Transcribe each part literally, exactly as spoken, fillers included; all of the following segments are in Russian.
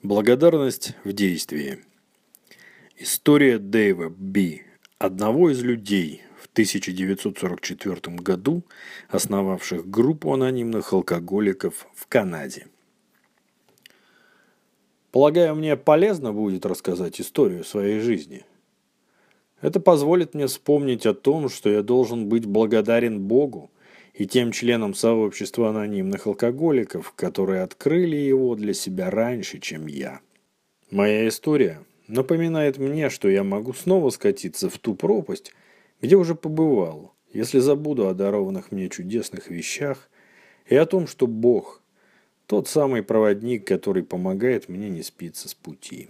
Благодарность в действии. История Дэйва Би, одного из людей в тысяча девятьсот сорок четвёртом году, основавших группу анонимных алкоголиков в Канаде. Полагаю, мне полезно будет рассказать историю своей жизни. Это позволит мне вспомнить о том, что я должен быть благодарен Богу и тем членам сообщества анонимных алкоголиков, которые открыли его для себя раньше, чем я. Моя история напоминает мне, что я могу снова скатиться в ту пропасть, где уже побывал, если забуду о дарованных мне чудесных вещах и о том, что Бог – тот самый проводник, который помогает мне не сбиться с пути.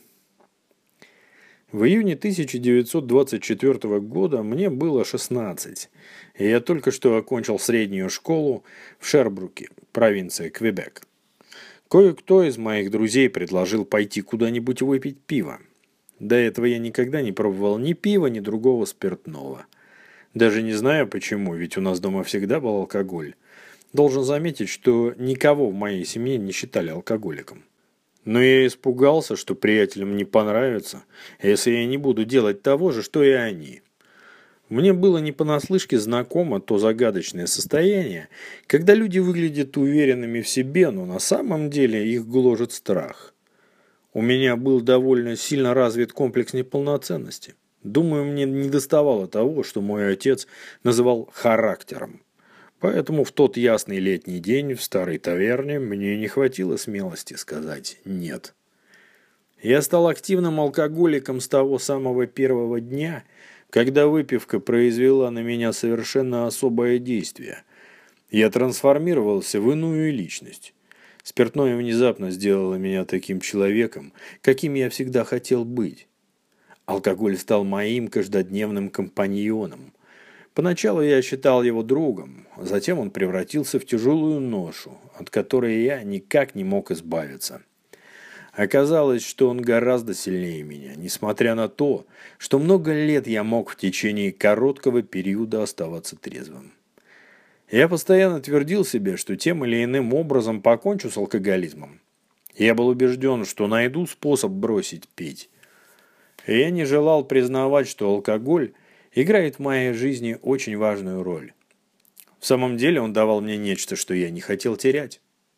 В июне тысяча девятьсот двадцать четвёртого года мне было шестнадцать, и я только что окончил среднюю школу в Шербруке, провинция Квебек. Кое-кто из моих друзей предложил пойти куда-нибудь выпить пиво. До этого я никогда не пробовал ни пива, ни другого спиртного. Даже не знаю почему, ведь у нас дома всегда был алкоголь. Должен заметить, что никого в моей семье не считали алкоголиком. Но я испугался, что приятелям не понравится, если я не буду делать того же, что и они. Мне было не понаслышке знакомо то загадочное состояние, когда люди выглядят уверенными в себе, но на самом деле их гложет страх. У меня был довольно сильно развит комплекс неполноценности. Думаю, мне недоставало того, что мой отец называл характером. Поэтому в тот ясный летний день в старой таверне мне не хватило смелости сказать «нет». Я стал активным алкоголиком с того самого первого дня, когда выпивка произвела на меня совершенно особое действие. Я трансформировался в иную личность. Спиртное внезапно сделало меня таким человеком, каким я всегда хотел быть. Алкоголь стал моим каждодневным компаньоном. Поначалу я считал его другом, а затем он превратился в тяжелую ношу, от которой я никак не мог избавиться. Оказалось, что он гораздо сильнее меня, несмотря на то, что много лет я мог в течение короткого периода оставаться трезвым. Я постоянно твердил себе, что тем или иным образом покончу с алкоголизмом. Я был убежден, что найду способ бросить пить. И я не желал признавать, что алкоголь играет в моей жизни очень важную роль. В самом деле он давал мне нечто, что я не хотел терять.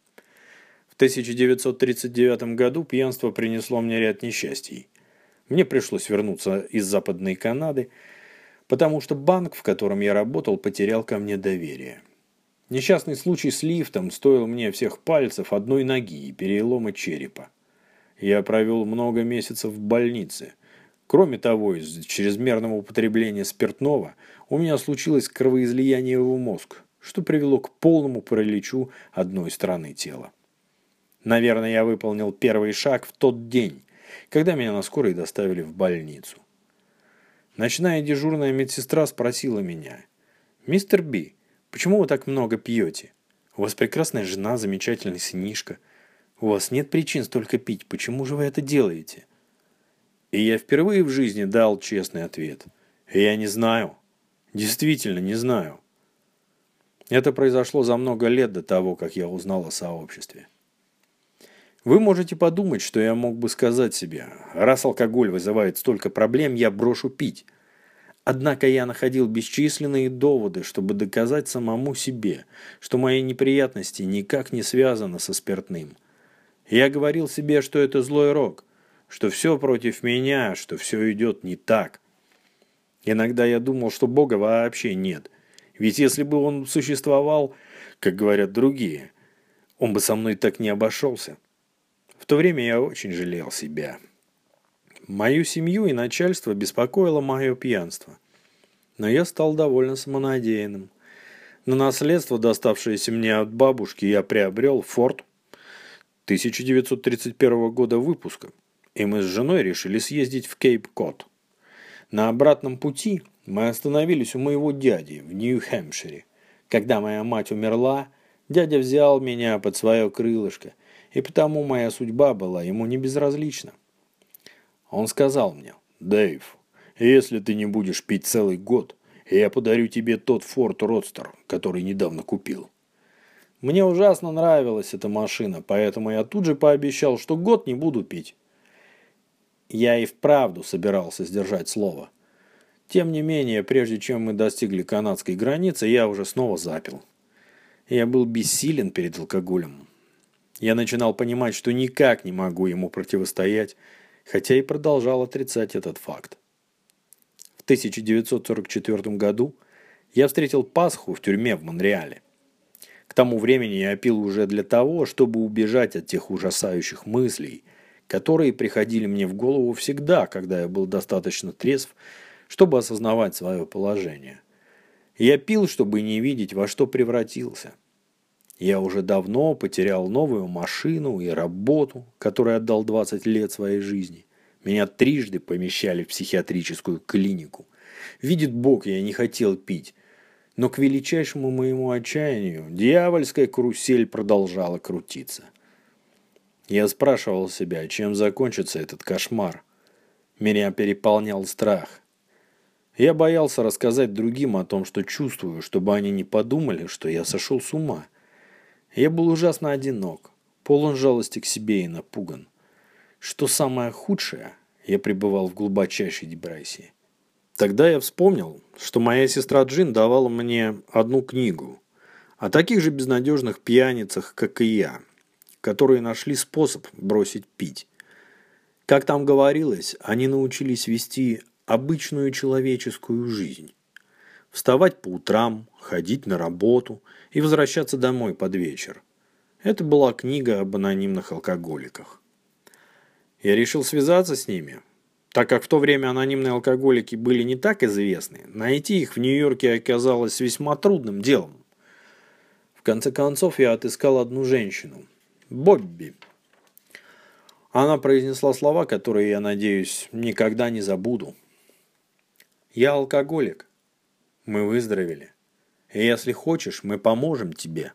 В тысяча девятьсот тридцать девятом году пьянство принесло мне ряд несчастий. Мне пришлось вернуться из Западной Канады, потому что банк, в котором я работал, потерял ко мне доверие. Несчастный случай с лифтом стоил мне всех пальцев, одной ноги и перелома черепа. Я провел много месяцев в больнице. Кроме того, из-за чрезмерного употребления спиртного у меня случилось кровоизлияние в мозг, что привело к полному параличу одной стороны тела. Наверное, я выполнил первый шаг в тот день, когда меня на скорой доставили в больницу. Ночная дежурная медсестра спросила меня: «Мистер Би, почему вы так много пьете? У вас прекрасная жена, замечательный сынишка. У вас нет причин столько пить, почему же вы это делаете?» И я впервые в жизни дал честный ответ. Я не знаю. Действительно не знаю. Это произошло за много лет до того, как я узнал о сообществе. Вы можете подумать, что я мог бы сказать себе: раз алкоголь вызывает столько проблем, я брошу пить. Однако я находил бесчисленные доводы, чтобы доказать самому себе, что мои неприятности никак не связаны со спиртным. Я говорил себе, что это злой рок, что все против меня, что все идет не так. Иногда я думал, что Бога вообще нет. Ведь если бы Он существовал, как говорят другие, Он бы со мной так не обошелся. В то время я очень жалел себя. Мою семью и начальство беспокоило мое пьянство. Но я стал довольно самонадеянным. На наследство, доставшееся мне от бабушки, я приобрел Форд тысяча девятьсот тридцать первого года выпуска. И мы с женой решили съездить в Кейп-Кот. На обратном пути мы остановились у моего дяди в Нью-Хэмпшире. Когда моя мать умерла, дядя взял меня под свое крылышко, и потому моя судьба была ему не безразлична. Он сказал мне: «Дэйв, если ты не будешь пить целый год, я подарю тебе тот Форд Родстер, который недавно купил». Мне ужасно нравилась эта машина, поэтому я тут же пообещал, что год не буду пить. Я и вправду собирался сдержать слово. Тем не менее, прежде чем мы достигли канадской границы, я уже снова запил. Я был бессилен перед алкоголем. Я начинал понимать, что никак не могу ему противостоять, хотя и продолжал отрицать этот факт. В тысяча девятьсот сорок четвёртом году я встретил Пасху в тюрьме в Монреале. К тому времени я пил уже для того, чтобы убежать от тех ужасающих мыслей, которые приходили мне в голову всегда, когда я был достаточно трезв, чтобы осознавать свое положение. Я пил, чтобы не видеть, во что превратился. Я уже давно потерял новую машину и работу, которой отдал двадцать лет своей жизни. Меня трижды помещали в психиатрическую клинику. Видит Бог, я не хотел пить. Но к величайшему моему отчаянию дьявольская карусель продолжала крутиться. Я спрашивал себя, чем закончится этот кошмар. Меня переполнял страх. Я боялся рассказать другим о том, что чувствую, чтобы они не подумали, что я сошел с ума. Я был ужасно одинок, полон жалости к себе и напуган. Что самое худшее, я пребывал в глубочайшей депрессии. Тогда я вспомнил, что моя сестра Джин давала мне одну книгу о таких же безнадежных пьяницах, как и я, которые нашли способ бросить пить. Как там говорилось, они научились вести обычную человеческую жизнь. Вставать по утрам, ходить на работу и возвращаться домой под вечер. Это была книга об анонимных алкоголиках. Я решил связаться с ними. Так как в то время анонимные алкоголики были не так известны, найти их в Нью-Йорке оказалось весьма трудным делом. В конце концов, я отыскал одну женщину – Бобби. Она произнесла слова, которые, я надеюсь, никогда не забуду. «Я алкоголик. Мы выздоровели. И если хочешь, мы поможем тебе».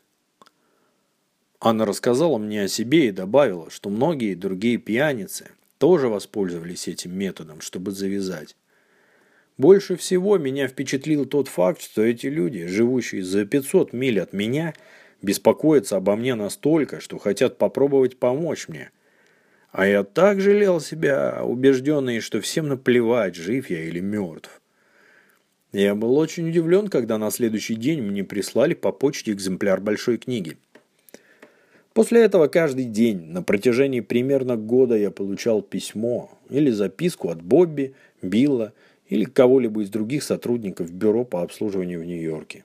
Она рассказала мне о себе и добавила, что многие другие пьяницы тоже воспользовались этим методом, чтобы завязать. Больше всего меня впечатлил тот факт, что эти люди, живущие за пятьсот миль от меня, беспокоятся обо мне настолько, что хотят попробовать помочь мне. А я так жалел себя, убежденный, что всем наплевать, жив я или мертв. Я был очень удивлен, когда на следующий день мне прислали по почте экземпляр большой книги. После этого каждый день на протяжении примерно года я получал письмо или записку от Бобби, Билла или кого-либо из других сотрудников бюро по обслуживанию в Нью-Йорке.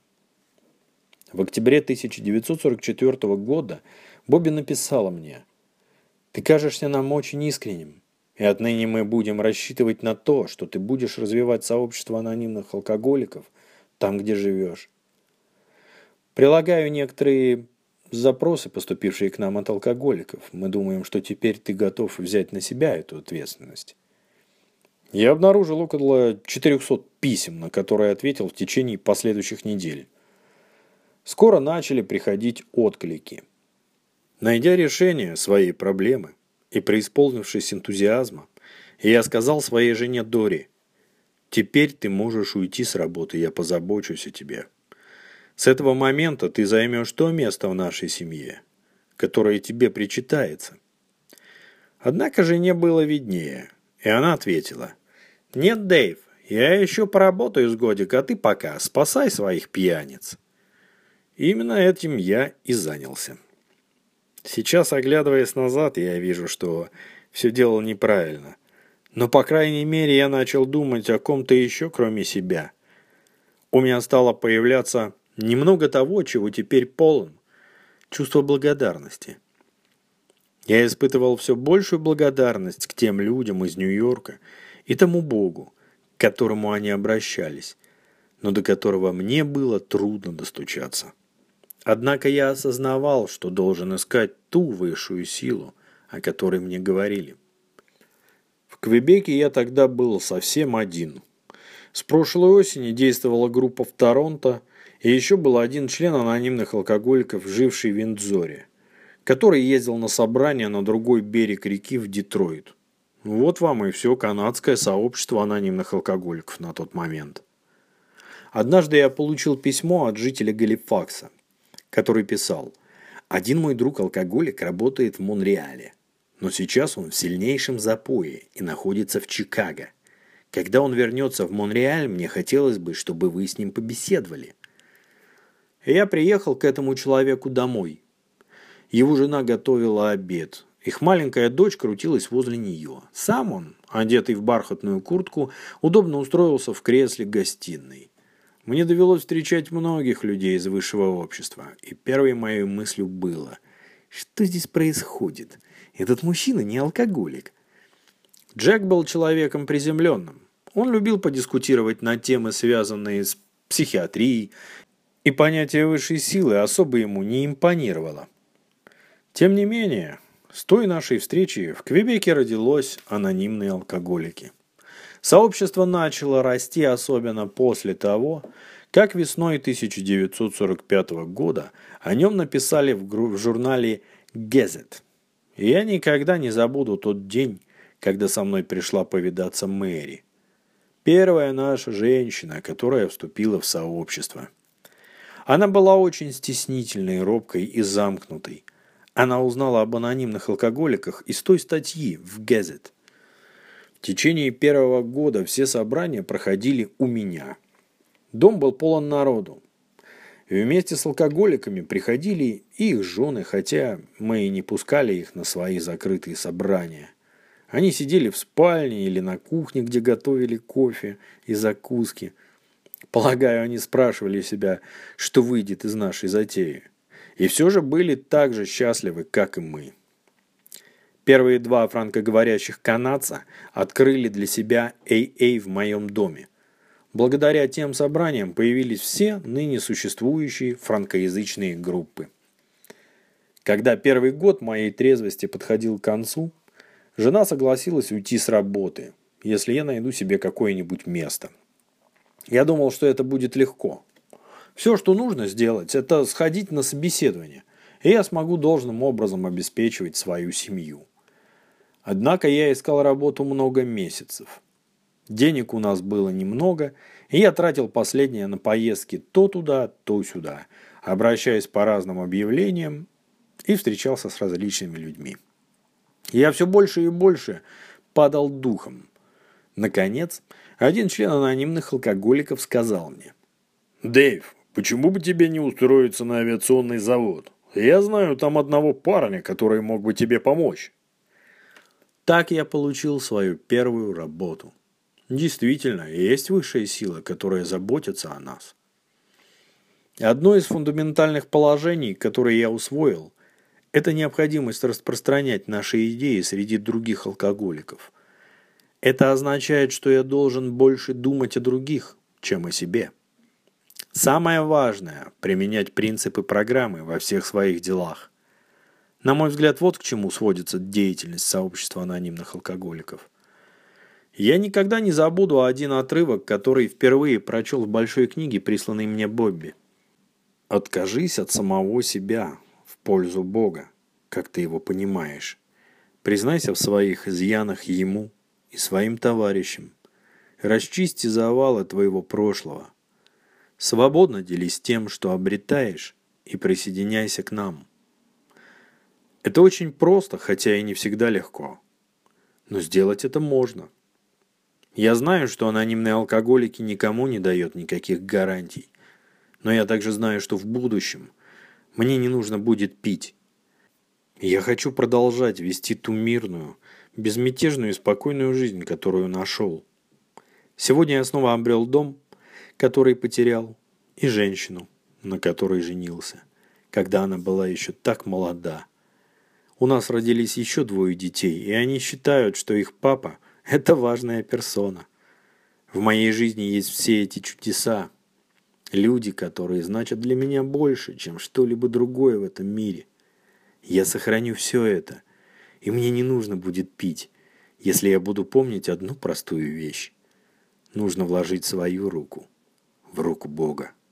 В октябре тысяча девятьсот сорок четвёртого года Бобби написала мне: «Ты кажешься нам очень искренним, и отныне мы будем рассчитывать на то, что ты будешь развивать сообщество анонимных алкоголиков там, где живешь. Прилагаю некоторые запросы, поступившие к нам от алкоголиков. Мы думаем, что теперь ты готов взять на себя эту ответственность». Я обнаружил около четырехсот писем, на которые ответил в течение последующих недель. Скоро начали приходить отклики. Найдя решение своей проблемы и преисполнившись энтузиазма, я сказал своей жене Дори: «Теперь ты можешь уйти с работы, я позабочусь о тебе. С этого момента ты займешь то место в нашей семье, которое тебе причитается». Однако жене было виднее, и она ответила: «Нет, Дэйв, я еще поработаю с годик, а ты пока спасай своих пьяниц». И именно этим я и занялся. Сейчас, оглядываясь назад, я вижу, что все делал неправильно. Но, по крайней мере, я начал думать о ком-то еще, кроме себя. У меня стало появляться немного того, чего теперь полон – чувство благодарности. Я испытывал все большую благодарность к тем людям из Нью-Йорка и тому Богу, к которому они обращались, но до которого мне было трудно достучаться. Однако я осознавал, что должен искать ту высшую силу, о которой мне говорили. В Квебеке я тогда был совсем один. С прошлой осени действовала группа в Торонто, и еще был один член анонимных алкоголиков, живший в Виндзоре, который ездил на собрание на другой берег реки в Детройт. Вот вам и все канадское сообщество анонимных алкоголиков на тот момент. Однажды я получил письмо от жителя Галифакса, который писал: Один мой друг-алкоголик работает в Монреале, но сейчас он в сильнейшем запое и находится в Чикаго. Когда он вернется в Монреаль, мне хотелось бы, чтобы вы с ним побеседовали. И я приехал к этому человеку домой. Его жена готовила обед. Их маленькая дочь крутилась возле нее. Сам он, одетый в бархатную куртку, удобно устроился в кресле гостиной. Мне довелось встречать многих людей из высшего общества, и первой моей мыслью было: что здесь происходит? Этот мужчина не алкоголик. Джек был человеком приземленным. Он любил подискутировать на темы, связанные с психиатрией, и понятие высшей силы особо ему не импонировало. Тем не менее, с той нашей встречи в Квебеке родилось анонимные алкоголики. Сообщество начало расти особенно после того, как весной тысяча девятьсот сорок пятого года о нем написали в, гру- в журнале «Газет». И я никогда не забуду тот день, когда со мной пришла повидаться Мэри. Первая наша женщина, которая вступила в сообщество. Она была очень стеснительной, робкой и замкнутой. Она узнала об анонимных алкоголиках из той статьи в «Газет». В течение первого года все собрания проходили у меня. Дом был полон народу. И вместе с алкоголиками приходили и их жены, хотя мы и не пускали их на свои закрытые собрания. Они сидели в спальне или на кухне, где готовили кофе и закуски. Полагаю, они спрашивали себя, что выйдет из нашей затеи. И все же были так же счастливы, как и мы. Первые два франкоговорящих канадца открыли для себя эй эй в моем доме. Благодаря тем собраниям появились все ныне существующие франкоязычные группы. Когда первый год моей трезвости подходил к концу, жена согласилась уйти с работы, если я найду себе какое-нибудь место. Я думал, что это будет легко. Все, что нужно сделать, это сходить на собеседование, и я смогу должным образом обеспечивать свою семью. Однако я искал работу много месяцев. Денег у нас было немного, и я тратил последнее на поездки то туда, то сюда, обращаясь по разным объявлениям и встречался с различными людьми. Я все больше и больше падал духом. Наконец, один член анонимных алкоголиков сказал мне: «Дэйв, почему бы тебе не устроиться на авиационный завод? Я знаю там одного парня, который мог бы тебе помочь». Так я получил свою первую работу. Действительно, есть высшая сила, которая заботится о нас. Одно из фундаментальных положений, которые я усвоил, это необходимость распространять наши идеи среди других алкоголиков. Это означает, что я должен больше думать о других, чем о себе. Самое важное – применять принципы программы во всех своих делах. На мой взгляд, вот к чему сводится деятельность сообщества анонимных алкоголиков. Я никогда не забуду один отрывок, который впервые прочел в большой книге, присланной мне Бобби. «Откажись от самого себя в пользу Бога, как ты его понимаешь. Признайся в своих изъянах Ему и своим товарищам. Расчисти завалы твоего прошлого. Свободно делись тем, что обретаешь, и присоединяйся к нам». Это очень просто, хотя и не всегда легко. Но сделать это можно. Я знаю, что анонимные алкоголики никому не дают никаких гарантий. Но я также знаю, что в будущем мне не нужно будет пить. Я хочу продолжать вести ту мирную, безмятежную и спокойную жизнь, которую нашел. Сегодня я снова обрел дом, который потерял, и женщину, на которой женился, когда она была еще так молода. У нас родились еще двое детей, и они считают, что их папа – это важная персона. В моей жизни есть все эти чудеса. Люди, которые значат для меня больше, чем что-либо другое в этом мире. Я сохраню все это, и мне не нужно будет пить, если я буду помнить одну простую вещь. Нужно вложить свою руку в руку Бога.